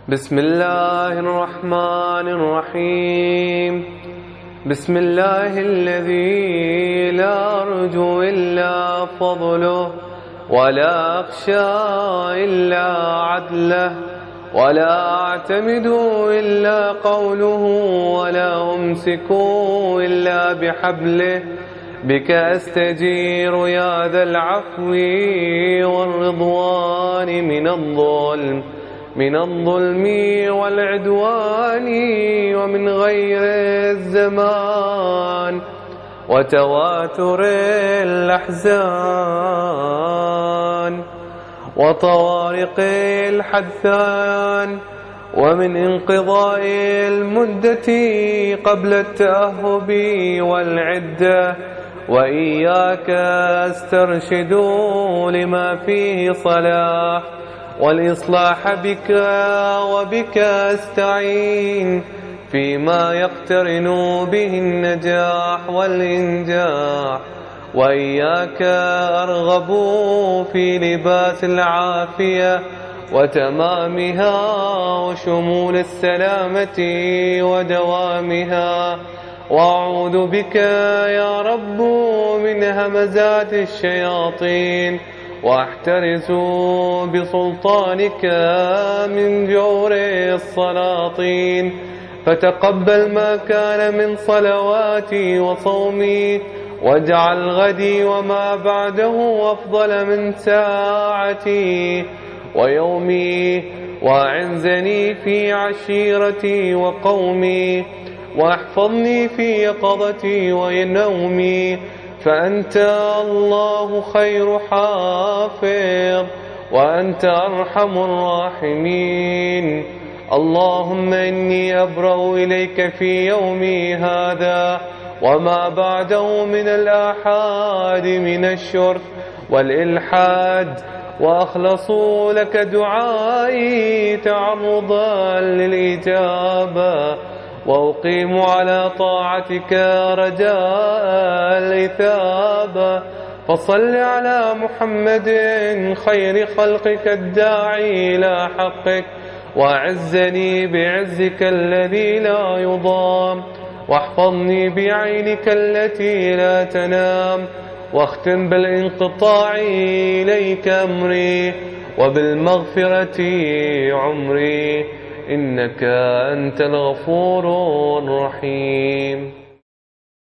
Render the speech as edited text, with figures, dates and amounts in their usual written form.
بسم الله الرحمن الرحيم. بسم الله الذي لا أرجو إلا فضله، ولا أخشى إلا عدله، ولا أعتمد إلا قوله، ولا أمسك إلا بحبله. بك أستجير يا ذا العفو والرضوان من الظلم والعدوان، ومن غير الزمان وتواتر الأحزان وطوارق الحدثان، ومن انقضاء المدة قبل التأهب والعدة. وإياك أسترشد لما فيه صلاح والإصلاح بك، وبك أستعين فيما يقترن به النجاح والإنجاح. وإياك أرغب في لباس العافية وتمامها وشمول السلامة ودوامها، وأعوذ بك يا رب من همزات الشياطين، واحترس بسلطانك من جور السلاطين. فتقبل ما كان من صلواتي وصومي، واجعل غدي وما بعده أفضل من ساعتي ويومي، وأعنزني في عشيرتي وقومي، واحفظني في يقظتي ونومي. فأنت الله خير حافظ، وأنت أرحم الراحمين. اللهم إني أبرأ إليك في يومي هذا وما بعده من الآحاد من الشرك والإلحاد، وأخلص لك دعائي تعرضا للإجابة، وأقيم على طاعتك رجاء الإثابة. فصل على محمد خير خلقك الداعي إلى حقك، وأعزني بعزك الذي لا يضام، واحفظني بعينك التي لا تنام، واختم بالانقطاع إليك أمري، وبالمغفرة عمري، إنك أنت الغفور الرحيم.